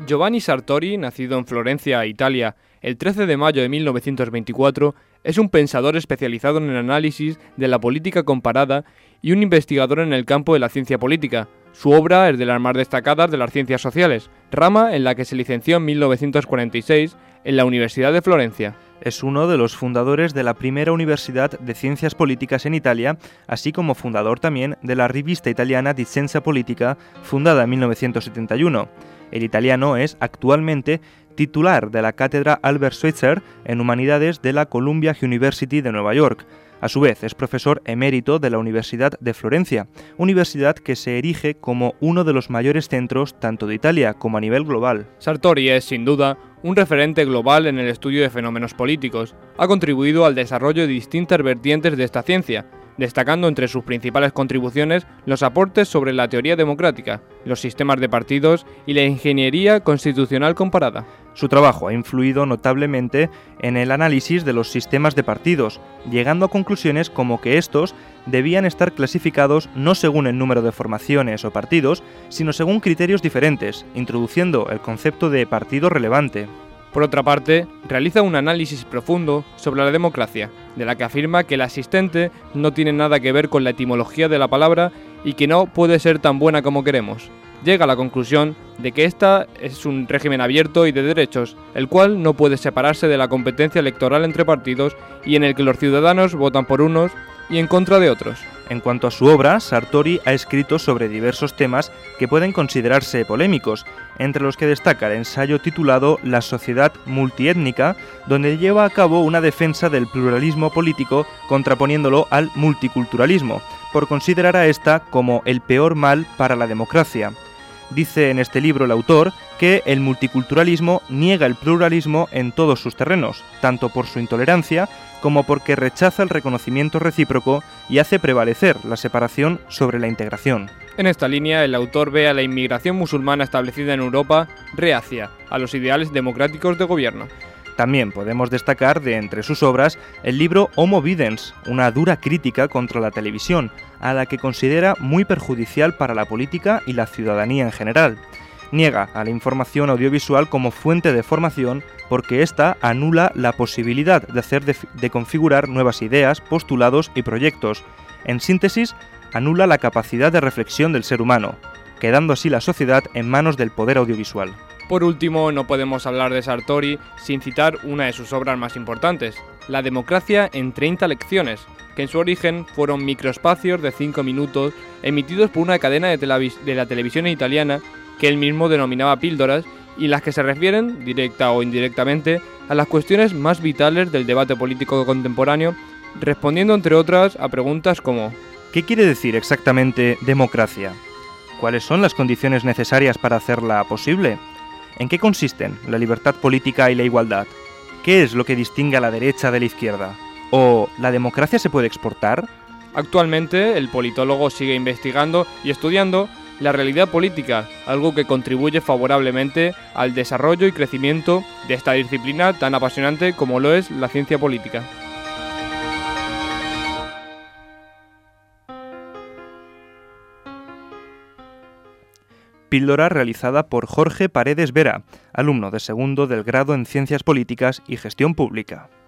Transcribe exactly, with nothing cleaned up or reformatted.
Giovanni Sartori, nacido en Florencia, Italia, el trece de mayo de mil novecientos veinticuatro, es un pensador especializado en el análisis de la política comparada y un investigador en el campo de la ciencia política. Su obra es de las más destacadas de las ciencias sociales, rama en la que se licenció en mil novecientos cuarenta y seis en la Universidad de Florencia. Es uno de los fundadores de la primera Universidad de Ciencias Políticas en Italia, así como fundador también de la revista italiana Di Scienza Politica, fundada en mil novecientos setenta y uno. El italiano es actualmente titular de la cátedra Albert Schweitzer en Humanidades de la Columbia University de Nueva York. A su vez, es profesor emérito de la Universidad de Florencia, universidad que se erige como uno de los mayores centros tanto de Italia como a nivel global. Sartori es, sin duda, un referente global en el estudio de fenómenos políticos. Ha contribuido al desarrollo de distintas vertientes de esta ciencia, destacando entre sus principales contribuciones los aportes sobre la teoría democrática, los sistemas de partidos y la ingeniería constitucional comparada. Su trabajo ha influido notablemente en el análisis de los sistemas de partidos, llegando a conclusiones como que estos debían estar clasificados no según el número de formaciones o partidos, sino según criterios diferentes, introduciendo el concepto de partido relevante. Por otra parte, realiza un análisis profundo sobre la democracia, de la que afirma que la existente no tiene nada que ver con la etimología de la palabra y que no puede ser tan buena como queremos. Llega a la conclusión de que esta es un régimen abierto y de derechos, el cual no puede separarse de la competencia electoral entre partidos y en el que los ciudadanos votan por unos y en contra de otros. En cuanto a su obra, Sartori ha escrito sobre diversos temas que pueden considerarse polémicos, entre los que destaca el ensayo titulado La sociedad multiétnica, donde lleva a cabo una defensa del pluralismo político contraponiéndolo al multiculturalismo, por considerar a esta como el peor mal para la democracia. Dice en este libro el autor que el multiculturalismo niega el pluralismo en todos sus terrenos, tanto por su intolerancia como porque rechaza el reconocimiento recíproco y hace prevalecer la separación sobre la integración. En esta línea, el autor ve a la inmigración musulmana establecida en Europa reacia a los ideales democráticos de gobierno. También podemos destacar de entre sus obras el libro Homo Videns, una dura crítica contra la televisión, a la que considera muy perjudicial para la política y la ciudadanía en general. Niega a la información audiovisual como fuente de formación porque ésta anula la posibilidad de hacer de, de configurar nuevas ideas, postulados y proyectos. En síntesis, anula la capacidad de reflexión del ser humano, quedando así la sociedad en manos del poder audiovisual. Por último, no podemos hablar de Sartori sin citar una de sus obras más importantes, La democracia en treinta lecciones, que en su origen fueron microespacios de cinco minutos emitidos por una cadena de, televis- de la televisión italiana que él mismo denominaba píldoras y en las que se refieren, directa o indirectamente, a las cuestiones más vitales del debate político contemporáneo, respondiendo entre otras a preguntas como ¿qué quiere decir exactamente democracia? ¿Cuáles son las condiciones necesarias para hacerla posible? ¿En qué consisten la libertad política y la igualdad? ¿Qué es lo que distingue a la derecha de la izquierda? ¿O la democracia se puede exportar? Actualmente, el politólogo sigue investigando y estudiando la realidad política, algo que contribuye favorablemente al desarrollo y crecimiento de esta disciplina tan apasionante como lo es la ciencia política. Píldora realizada por Jorge Paredes Vera, alumno de segundo del grado en Ciencias Políticas y Gestión Pública.